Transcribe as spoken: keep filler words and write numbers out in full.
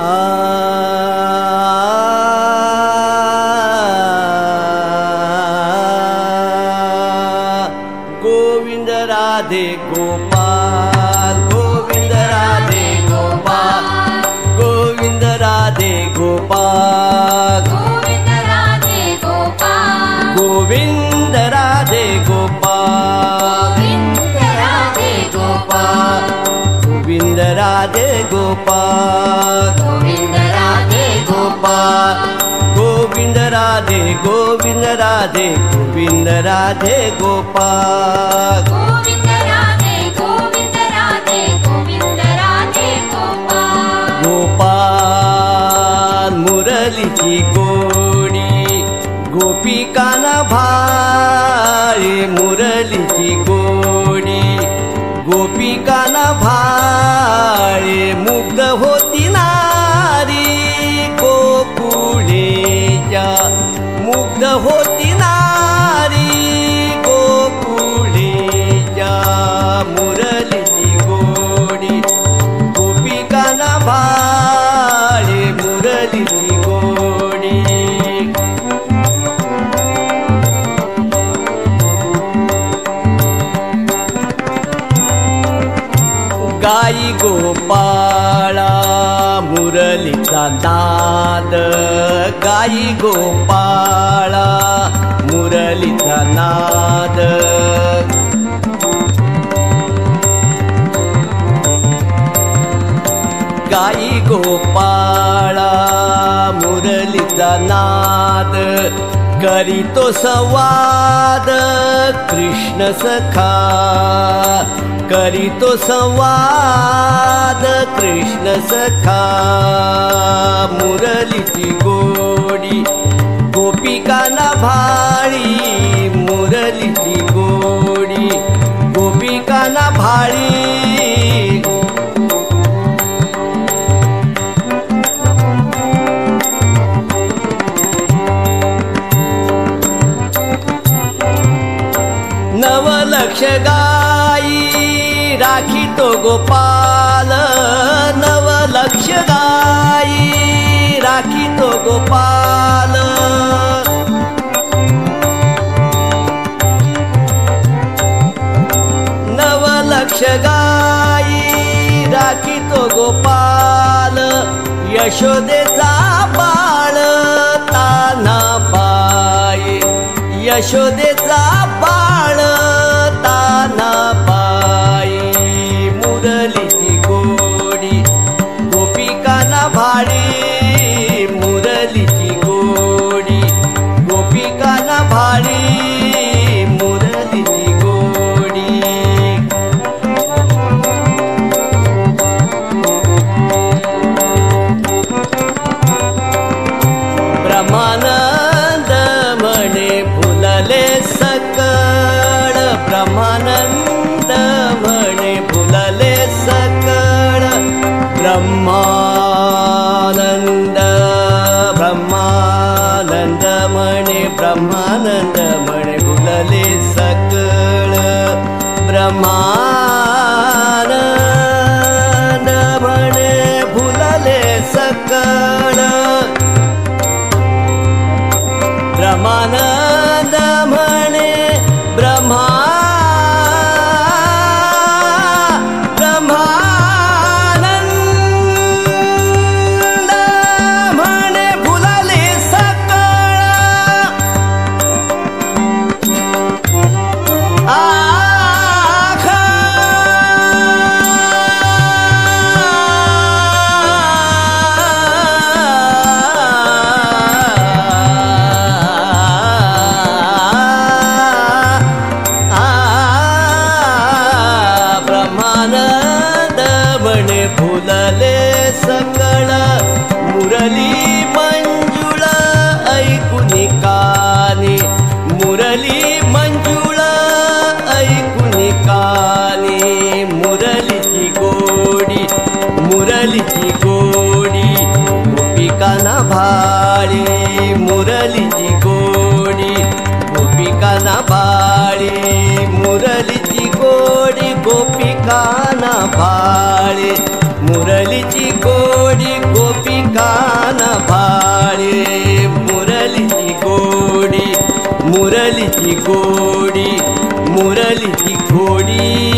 गोविंद राधे गोपाल गोविंद राधे गोपाल गोविंद राधे गोपाल गोविंद राधे गोपाल गोविंद राधे गोपाल गोविंद राधे गोपाल गोविंद राधे गोपाल गोविंद राधे गोविंद राधे गोविंद राधे गोविंद राधे गोपाल गोविंद राधे गोविंद राधे गोविंद राधे गोपाल गोपाल मुरलीची गोडी गोपिकांना भाळे मुरलीची गोडी गोपिकांना भाळे मुग्ध होती नारी गोकुळेच्या मुग्ध होती नारी गोकुळेच्या मुरलीची गोडी गोपिकांना भाळे मुरलीची गोडी गाई गोपाळा मुरलीचा नाद गाई गोपाळा मुरलीचा नाद गाई गोपाळा मुरलीचा नाद करीतो संवाद कृष्ण सखा करीतो संवाद कृष्ण सखा मुरलीची गोडी गोपिकांना भाळी मुरलीची गोडी गोपिकांना भाळी नवलक्ष गाई राखीतो गोपाल नवलक्ष गाई राखीतो गोपाल नवलक्ष गाई राखीतो गोपाल यशोदेचा बाळ तानाबाई यशोदेचा बाळ तानाबाई मुरलीची गोडी गोपिकांना भाळी मुरलीची गोडी गोपिकांना भाळी मुरलीची गोडी ब्रह्मानंद म्हणे फुलले सकळ ब्रह्मानंद म्हणे फुलले सकळ ब्रह्मानंद ब्रह्मानंद म्हणे ब्रह्मानंद म्हणे फुलले सकळ ब्रह्मानंद म्हणे फुलले सकळ ब्रह्मानंद म्हणे ब्रह्मा ब्रह्मानंद म्हणे फुलले सकळ आखा फुलले सकळ मुरली मंजुळ ऐकुनी कानी मुरली मंजुळ ऐकुनी कानी मुरलीची गोडी मुरलीची गोडी गोपिकांना भाळी मुरलीची गोडी गोपिकांना भाळी मुरलीची गोडी गोपिकांना भाळी मुरलीची गोडी गोपी कान भाळे मुरलीची गोडी मुरलीची गोडी मुरलीची गोडी